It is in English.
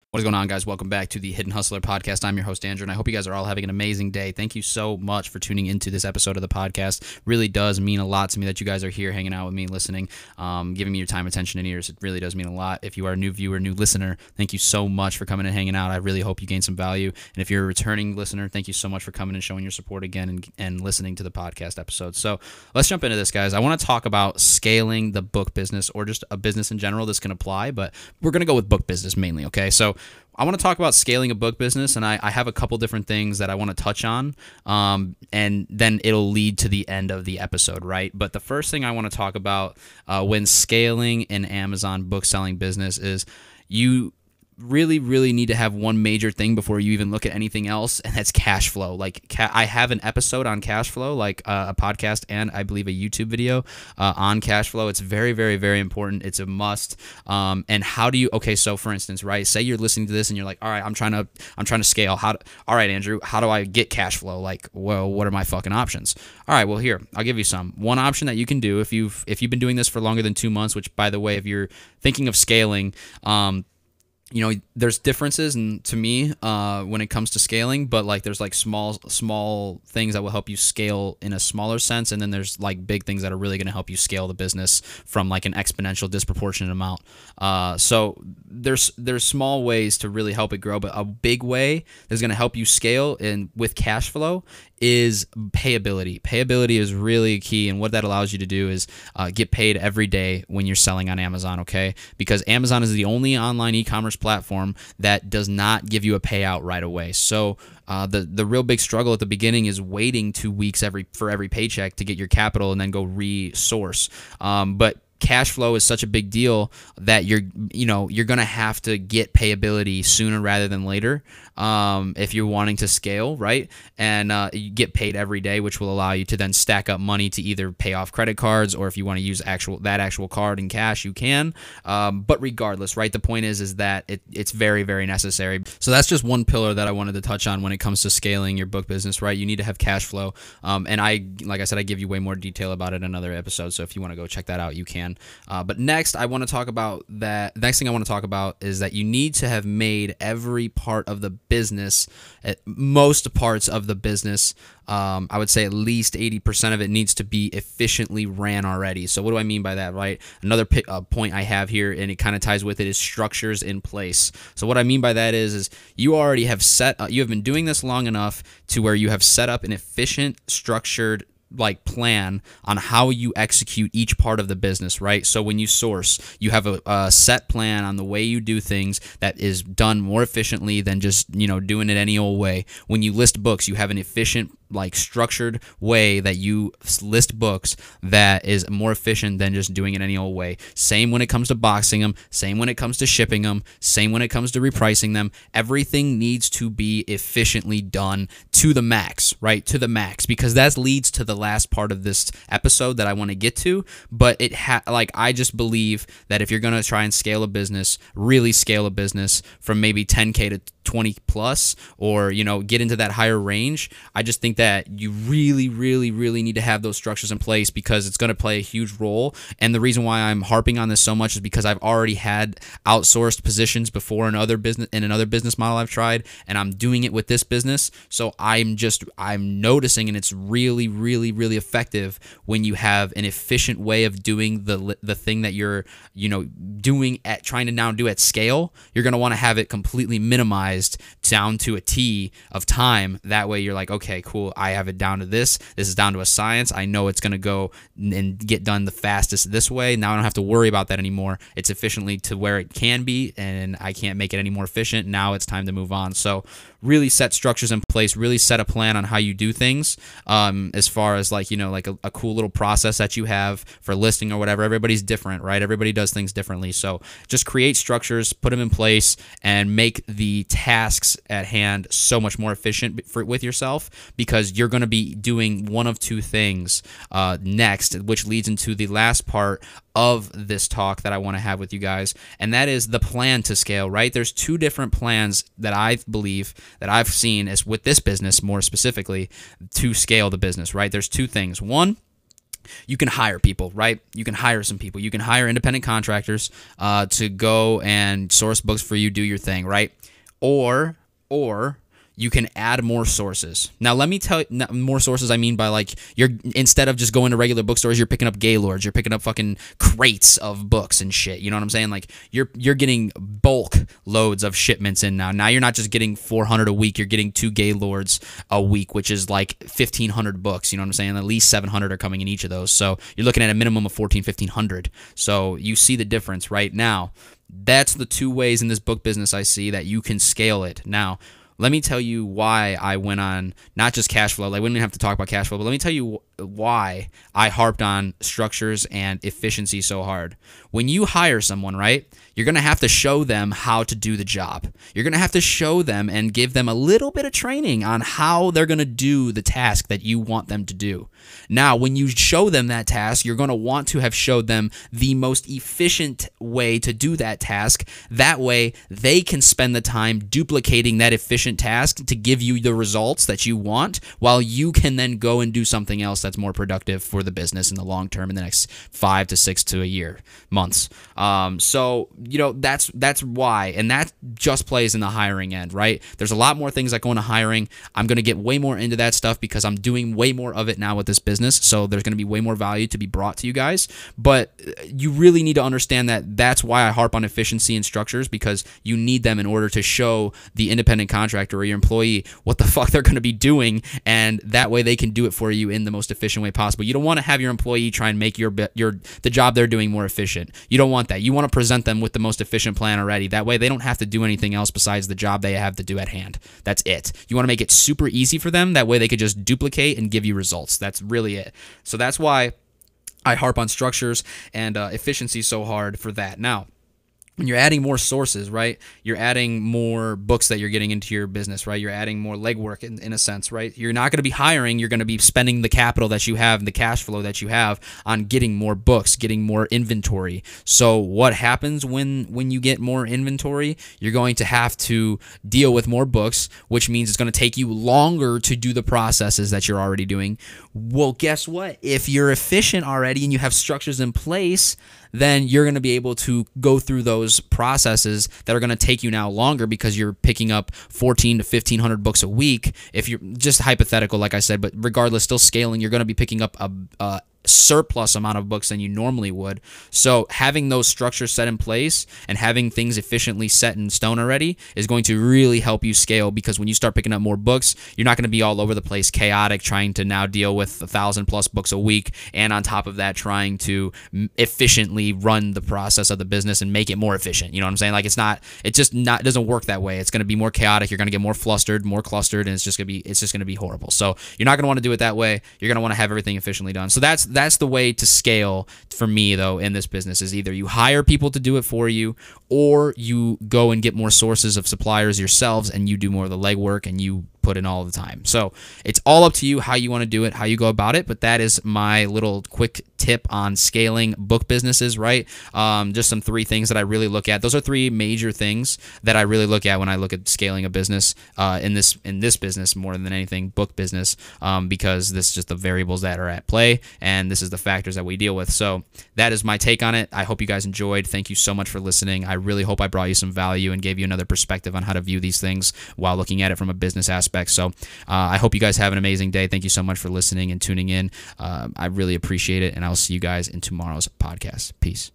What is going on, guys? Welcome back to the Hidden Hustler podcast. I'm your host, Andrew, and I hope you guys are all having an amazing day. Thank you so much for tuning into this episode of the podcast. Really does mean a lot to me that you guys are here hanging out with me, listening, giving me your time, attention, and ears. It really does mean a lot. If you are a new viewer, new listener, thank you so much for coming and hanging out. I really hope you gain some value. And if you're a returning listener, thank you so much for coming and showing your support again and listening to the podcast episode. So let's jump into this, guys. I want to talk about scaling the book business, or just a business in general. This can apply, but we're going to go with book business mainly, okay? So I want to talk about scaling a book business, and I have a couple different things that I want to touch on, and then it'll lead to the end of the episode, right? But the first thing I want to talk about when scaling an Amazon book selling business is you really need to have one major thing before you even look at anything else, and that's cash flow. Like I have an episode on cash flow, like a podcast, and I believe a YouTube video on cash flow. It's very important. It's a must. And how do you? Okay, so for instance, right? Say you're listening to this and you're like, all right, I'm trying to scale. All right, Andrew, how do I get cash flow? Like, well, what are my fucking options? All right, well, here, I'll give you some. One option that you can do if you've been doing this for longer than 2 months, which, by the way, if you're thinking of scaling, you know, there's differences to me when it comes to scaling, but like there's like small things that will help you scale in a smaller sense, and then there's like big things that are really going to help you scale the business from like an exponential disproportionate amount. So there's small ways to really help it grow, but a big way that's going to help you scale and with cash flow is payability. Payability is really key, and what that allows you to do is get paid every day when you're selling on Amazon, okay? Because Amazon is the only online e-commerce platform that does not give you a payout right away. So the real big struggle at the beginning is waiting 2 weeks for every paycheck to get your capital and then go resource. But cash flow is such a big deal that you're going to have to get payability sooner rather than later if you're wanting to scale, right? And you get paid every day, which will allow you to then stack up money to either pay off credit cards, or if you want to use that actual card in cash, you can. But regardless, right, the point is that it's very necessary. So that's just one pillar that I wanted to touch on when it comes to scaling your book business, right? You need to have cash flow. And like I said, I give you way more detail about it in another episode. So if you want to go check that out, you can. But next, I want to talk about that. The next thing I want to talk about is that you need to have made every part of the business, most parts of the business, I would say at least 80% of it needs to be efficiently ran already. So what do I mean by that, right? Another point I have here, and it kind of ties with it, is structures in place. So what I mean by that is you already have you have been doing this long enough to where you have set up an efficient, structured like plan on how you execute each part of the business, right? So when you source, you have a set plan on the way you do things that is done more efficiently than just, doing it any old way. When you list books, you have an efficient, like structured way that you list books that is more efficient than just doing it any old way. Same when it comes to boxing them, same when it comes to shipping them, same when it comes to repricing them. Everything needs to be efficiently done to the max, right? To the max, because that leads to the last part of this episode that I want to get to. But I just believe that if you're going to try and scale a business, really scale a business from maybe 10K to 20 plus, or get into that higher range, I just think that you really need to have those structures in place, because it's going to play a huge role. And the reason why I'm harping on this so much is because I've already had outsourced positions before in another business model I've tried, and I'm doing it with this business. So I'm noticing, and it's really effective when you have an efficient way of doing the thing that you're trying to now do at scale. You're going to want to have it completely minimized down to a T of time. That way you're like, okay, cool, I have it down to this is down to a science. I know it's going to go and get done the fastest this way. Now I don't have to worry about that anymore. It's efficiently to where it can be, and I can't make it any more efficient. Now it's time to move on. So really set structures in place, really set a plan on how you do things, as far as like a cool little process that you have for listing or whatever. Everybody's different, right? Everybody does things differently. So just create structures, put them in place, and make the tasks at hand so much more efficient with yourself, because you're going to be doing one of two things next, which leads into the last part of this talk that I want to have with you guys, and that is the plan to scale, right? There's two different plans that I believe that I've seen as with this business more specifically to scale the business, right? There's two things. One you can hire people, right? You can hire some people. You can hire independent contractors to go and source books for you, do your thing, right? Or you can add more sources. Now, let me tell you, more sources I mean by like, you're instead of just going to regular bookstores, you're picking up Gaylords, you're picking up fucking crates of books and shit. You know what I'm saying? Like, you're getting bulk loads of shipments in now. Now you're not just getting 400 a week, you're getting 2 Gaylords a week, which is like 1,500 books. You know what I'm saying? At least 700 are coming in each of those. So you're looking at a minimum of 1,500. So you see the difference right now. That's the 2 ways in this book business I see that you can scale it. Now, let me tell you why I went on not just cash flow. Like, we don't even have to talk about cash flow, but let me tell you why I harped on structures and efficiency so hard. When you hire someone, right, you're going to have to show them how to do the job. You're going to have to show them and give them a little bit of training on how they're going to do the task that you want them to do. Now, when you show them that task, you're going to want to have showed them the most efficient way to do that task. That way, they can spend the time duplicating that efficient task to give you the results that you want, while you can then go and do something else that's more productive for the business in the long term, in the next 5 to 6 to a year, months. So, you know, that's why, and that just plays in the hiring end, right? There's a lot more things that go into hiring. I'm going to get way more into that stuff because I'm doing way more of it now with this business. So there's going to be way more value to be brought to you guys. But you really need to understand that that's why I harp on efficiency and structures, because you need them in order to show the independent contractor or your employee what the fuck they're going to be doing, and that way they can do it for you in the most efficient way possible. You don't want to have your employee try and make the job they're doing more efficient. You don't want that. You want to present them with the most efficient plan already. That way they don't have to do anything else besides the job they have to do at hand. That's it. You want to make it super easy for them. That way they could just duplicate and give you results. That's really it. So that's why I harp on structures and efficiency so hard for that. Now, when you're adding more sources, right, you're adding more books that you're getting into your business, right? You're adding more legwork in a sense, right? You're not going to be hiring. You're going to be spending the capital that you have and the cash flow that you have on getting more books, getting more inventory. So what happens when you get more inventory? You're going to have to deal with more books, which means it's going to take you longer to do the processes that you're already doing. Well, guess what? If you're efficient already and you have structures in place, then you're going to be able to go through those processes that are going to take you now longer because you're picking up 1,400 to 1,500 books a week. If you're just hypothetical, like I said, but regardless, still scaling, you're going to be picking up a surplus amount of books than you normally would. So having those structures set in place and having things efficiently set in stone already is going to really help you scale, because when you start picking up more books, you're not going to be all over the place, chaotic, trying to now deal with 1,000+ books a week, and on top of that, trying to efficiently run the process of the business and make it more efficient. You know what I'm saying? Like, it doesn't work that way. It's going to be more chaotic. You're going to get more flustered, more clustered, and it's just going to be horrible. So you're not going to want to do it that way. You're going to want to have everything efficiently done. So that's the way to scale for me, though, in this business, is either you hire people to do it for you, or you go and get more sources of suppliers yourselves and you do more of the legwork and you put in all the time. So it's all up to you how you want to do it, how you go about it. But that is my little quick tip on scaling book businesses, right? Just some 3 things that I really look at. Those are 3 major things that I really look at when I look at scaling a business in this business more than anything, book business, because this is just the variables that are at play, and this is the factors that we deal with. So that is my take on it. I hope you guys enjoyed. Thank you so much for listening. I really hope I brought you some value and gave you another perspective on how to view these things while looking at it from a business aspect. So I hope you guys have an amazing day. Thank you so much for listening and tuning in. I really appreciate it, and I'll see you guys in tomorrow's podcast. Peace.